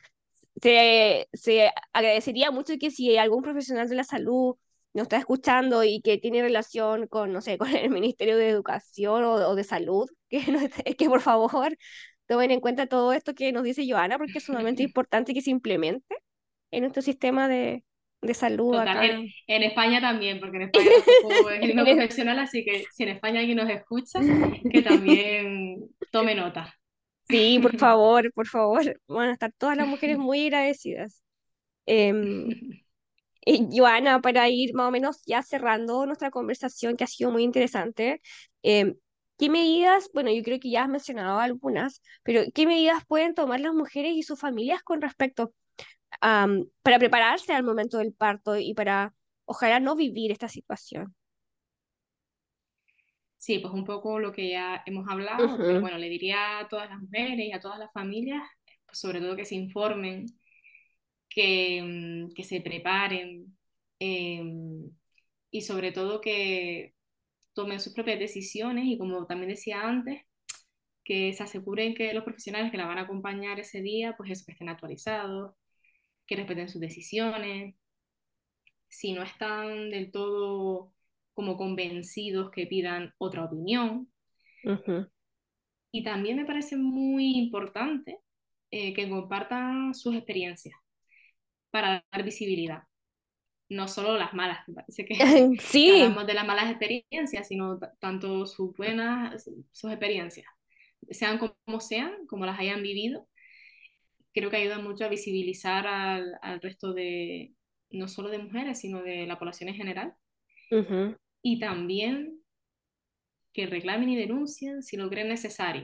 [SPEAKER 1] Se, se agradecería mucho que si algún profesional de la salud nos está escuchando y que tiene relación con, no sé, con el Ministerio de Educación o, o de Salud, que, nos esté- que por favor tomen en cuenta todo esto que nos dice Joana, porque es sumamente importante que se implemente en nuestro sistema de, de salud
[SPEAKER 2] Total, en,
[SPEAKER 1] acá.
[SPEAKER 2] en España también, porque en España tampoco es el
[SPEAKER 1] En
[SPEAKER 2] mismo
[SPEAKER 1] el-
[SPEAKER 2] profesional, así que si en España alguien nos escucha, que también tome nota.
[SPEAKER 1] Sí, por favor, por favor. Van a estar todas las mujeres muy agradecidas. Em, Eh, Joana, para ir más o menos ya cerrando nuestra conversación, que ha sido muy interesante, em, ¿qué medidas, bueno, yo creo que ya has mencionado algunas, pero qué medidas pueden tomar las mujeres y sus familias con respecto a, para prepararse al momento del parto y para, ojalá, no vivir esta situación?
[SPEAKER 2] Sí, pues un poco lo que ya hemos hablado, pero
[SPEAKER 1] Ujú,
[SPEAKER 2] bueno, le diría a todas las mujeres y a todas las familias, pues sobre todo que se informen, que, mm, que se preparen eh, y sobre todo que tomen sus propias decisiones y como también decía antes, que se aseguren que los profesionales que la van a acompañar ese día, pues eso, que estén actualizados, que respeten sus decisiones, si no están del todo como convencidos que pidan otra opinión.
[SPEAKER 1] ujú.
[SPEAKER 2] Y también me parece muy importante eh, que compartan sus experiencias para dar visibilidad, no solo las malas, me parece que, que
[SPEAKER 1] Sí,
[SPEAKER 2] hablamos de las malas experiencias, sino t- tanto sus buenas, sus experiencias, sean como sean, como las hayan vivido, creo que ayuda mucho a visibilizar al, al resto de, no solo de mujeres, sino de la población en general.
[SPEAKER 1] ujú,
[SPEAKER 2] Y también que reclamen y denuncien si lo creen necesario,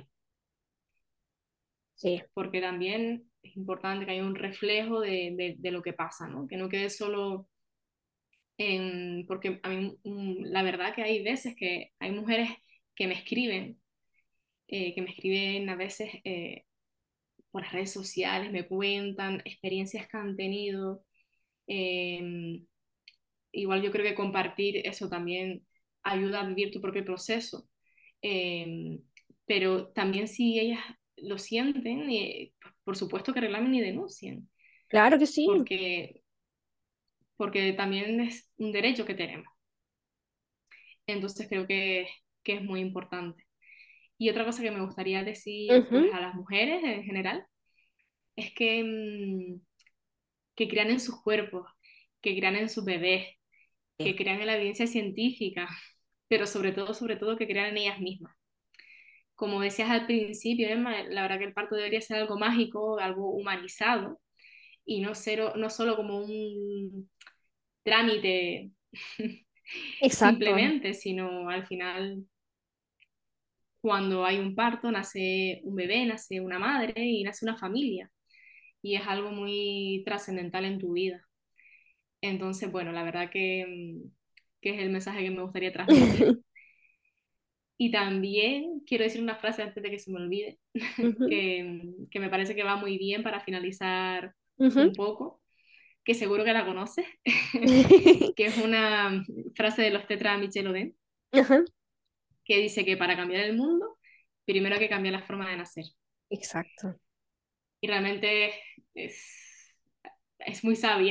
[SPEAKER 1] sí,
[SPEAKER 2] porque también es importante que haya un reflejo de, de, de lo que pasa, ¿no? Que no quede solo en, porque a mí mm, la verdad que hay veces que hay mujeres que me escriben, eh, que me escriben a veces eh, por las redes sociales, me cuentan experiencias que han tenido. eh, Igual yo creo que compartir eso también ayuda a vivir tu propio proceso. Eh, pero también si ellas lo sienten, eh, por supuesto que reclamen y denuncien,
[SPEAKER 1] claro que sí.
[SPEAKER 2] porque, porque también es un derecho que tenemos. Entonces creo que, que es muy importante. Y otra cosa que me gustaría decir pues,
[SPEAKER 1] Ujú,
[SPEAKER 2] a las mujeres en general es que, mm, que crean en sus cuerpos, que crean en sus bebés,
[SPEAKER 1] sí,
[SPEAKER 2] que crean en la evidencia científica, pero sobre todo, sobre todo, que crean en ellas mismas. Como decías al principio, Emma, la verdad que el parto debería ser algo mágico, algo humanizado, y no, ser, no solo como un trámite
[SPEAKER 1] exacto.
[SPEAKER 2] simplemente, sino al final, cuando hay un parto, nace un bebé, nace una madre y nace una familia, y es algo muy trascendental en tu vida. Entonces, bueno, la verdad que, mm, que es el mensaje que me gustaría transmitir. Y también quiero decir una frase antes de que se me olvide,
[SPEAKER 1] Ujú,
[SPEAKER 2] que, que me parece que va muy bien para finalizar
[SPEAKER 1] ujú.
[SPEAKER 2] un poco, que seguro que la conoces, que es una frase de los Tetra Micheloden,
[SPEAKER 1] Ajá,
[SPEAKER 2] que dice que para cambiar el mundo, primero hay que cambiar la forma de nacer.
[SPEAKER 1] exacto.
[SPEAKER 2] Y realmente es, es muy sabia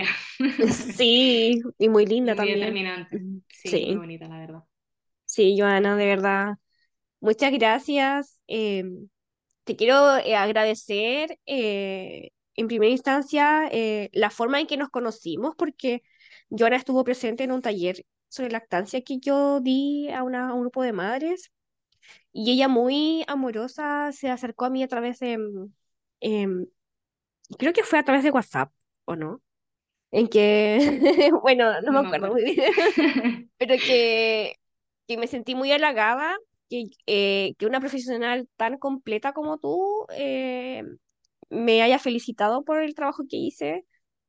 [SPEAKER 1] Sí, y muy
[SPEAKER 2] y
[SPEAKER 1] linda
[SPEAKER 2] muy
[SPEAKER 1] también.
[SPEAKER 2] determinante.
[SPEAKER 1] Ujú.
[SPEAKER 2] Sí, muy
[SPEAKER 1] Sí,
[SPEAKER 2] bonita, la verdad.
[SPEAKER 1] sí, Joana, de verdad. Muchas gracias. Eh, te quiero eh, agradecer eh, en primera instancia eh, la forma en que nos conocimos, porque Joana estuvo presente en un taller sobre lactancia que yo di a, una- a un grupo de madres y ella muy amorosa se acercó a mí a través de, mm, em, creo que fue a través de WhatsApp, ¿o no? En que, bueno, no me
[SPEAKER 2] No me
[SPEAKER 1] acuerdo
[SPEAKER 2] acuerdo.
[SPEAKER 1] muy bien, pero que, que me sentí muy halagada que, eh, que una profesional tan completa como tú eh, me haya felicitado por el trabajo que hice.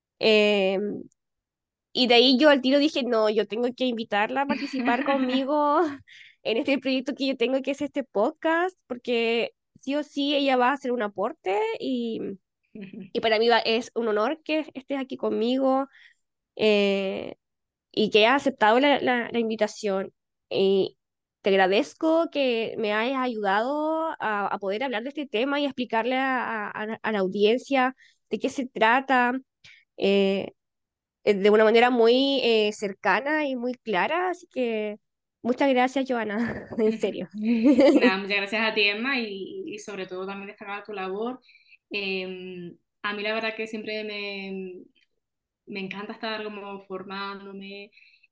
[SPEAKER 1] eh, y de ahí yo al tiro dije, no, yo tengo que invitarla a participar conmigo en este proyecto que yo tengo, que es este podcast, porque sí o sí ella va a hacer un aporte y, y para mí va- es un honor que estés aquí conmigo. eh, y que hayas aceptado la, la- la invitación. Y te agradezco que me hayas ayudado a, a poder hablar de este tema y explicarle a, a- a la audiencia de qué se trata eh, eh, de una manera muy eh, cercana y muy clara. Así que muchas gracias, Joana, en serio.
[SPEAKER 2] Nada, muchas gracias a ti, Emma, y, y sobre todo también destacar tu labor. Eh, a mí la verdad que siempre me, me encanta estar como formándome,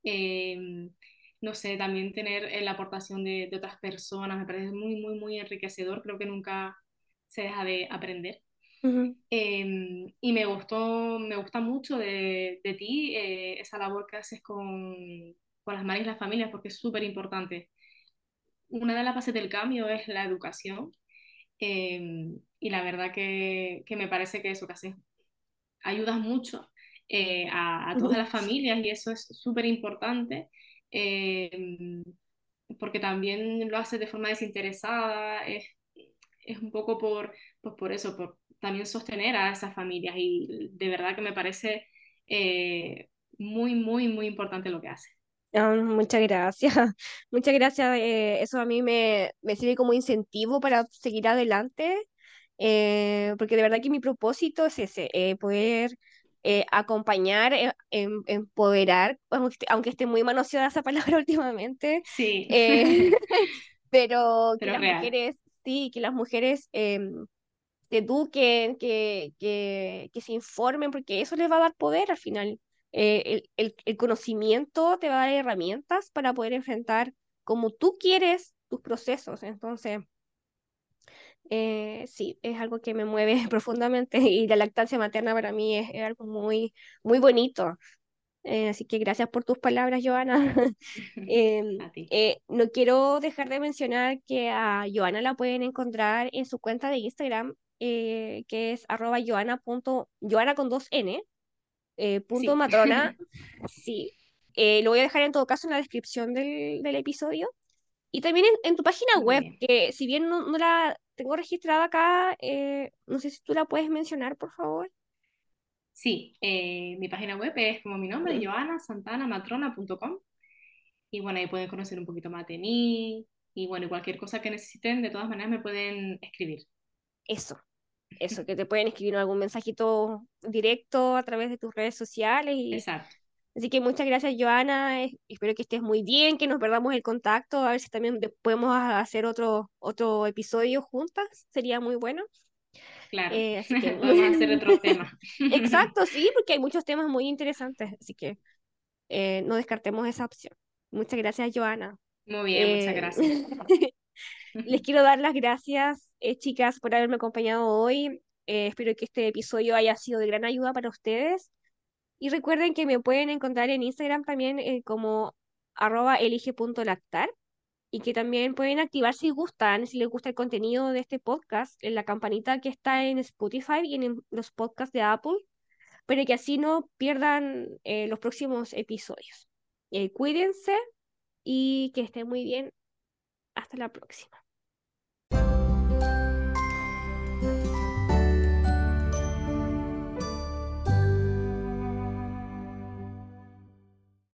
[SPEAKER 2] eh, no sé, también tener eh, la aportación de, de otras personas, me parece muy, muy, muy enriquecedor, creo que nunca se deja de aprender.
[SPEAKER 1] Ujú,
[SPEAKER 2] Eh, y me gustó, me gusta mucho de, de ti eh, esa labor que haces con, con las madres y las familias, porque es súper importante. Una de las bases del cambio es la educación, eh, y la verdad que, que me parece que eso que haces ayudas mucho eh, a, a todas
[SPEAKER 1] ujú.
[SPEAKER 2] las familias y eso es súper importante. eh, Porque también lo haces de forma desinteresada, es, es un poco por, pues por eso, por también sostener a esas familias y de verdad que me parece eh, muy, muy, muy importante lo que haces.
[SPEAKER 1] Ah, muchas gracias, muchas gracias. Eh, eso a mí me, me sirve como incentivo para seguir adelante, eh, porque de verdad que mi propósito es ese, eh, poder eh, acompañar, eh, em- empoderar, aunque esté, aunque esté muy manoseada esa palabra últimamente,
[SPEAKER 2] Sí,
[SPEAKER 1] eh, pero que
[SPEAKER 2] pero es
[SPEAKER 1] las
[SPEAKER 2] real.
[SPEAKER 1] mujeres, sí, que las mujeres em, se eduquen, que, que, que se informen, porque eso les va a dar poder al final. Eh, el, el, el conocimiento te va a dar herramientas para poder enfrentar como tú quieres tus procesos. Entonces, eh, sí, es algo que me mueve profundamente y la lactancia materna para mí es, es algo muy, muy bonito. Eh, así que gracias por tus palabras, Joana. Em,
[SPEAKER 2] A ti.
[SPEAKER 1] eh, no quiero dejar de mencionar que a Joana la pueden encontrar en su cuenta de Instagram, eh, que es arroba joana punto- joana con dos n, eh, punto
[SPEAKER 2] Sí,
[SPEAKER 1] matrona. Sí, eh, lo voy a dejar en todo caso en la descripción del, del episodio. Y también en, en tu página
[SPEAKER 2] muy
[SPEAKER 1] web,
[SPEAKER 2] bien.
[SPEAKER 1] que si bien no, no la tengo registrada acá, eh, no sé si tú la puedes mencionar, por favor.
[SPEAKER 2] Sí, eh, mi página web es como mi nombre,
[SPEAKER 1] Ujú.
[SPEAKER 2] joana santana matrona punto com. Y bueno, ahí pueden conocer un poquito más de mí. Y bueno, y cualquier cosa que necesiten, de todas maneras me pueden escribir.
[SPEAKER 1] Eso. Eso, que te pueden escribir algún mensajito directo a través de tus redes sociales. Y
[SPEAKER 2] Exacto,
[SPEAKER 1] así que muchas gracias, Joana. eh, Espero que estés muy bien, que nos perdamos el contacto. A ver si también de- podemos a- hacer otro, otro episodio juntas. Sería muy bueno.
[SPEAKER 2] claro.
[SPEAKER 1] Eh, así que muy...
[SPEAKER 2] Podemos hacer otros temas.
[SPEAKER 1] Exacto, sí, porque hay muchos temas muy interesantes. Así que eh, no descartemos esa opción. Muchas gracias, Joana.
[SPEAKER 2] Muy bien, muchas
[SPEAKER 1] Eh,
[SPEAKER 2] gracias.
[SPEAKER 1] Les quiero dar las gracias, eh, chicas, por haberme acompañado hoy. Eh, espero que este episodio haya sido de gran ayuda para ustedes. Y recuerden que me pueden encontrar en Instagram también eh, como arroba elige.lactar y que también pueden activar si gustan, si les gusta el contenido de este podcast, en la campanita que está en Spotify y en los podcasts de Apple, para que así no pierdan eh, los próximos episodios. Eh, cuídense y que estén muy bien. Hasta la próxima.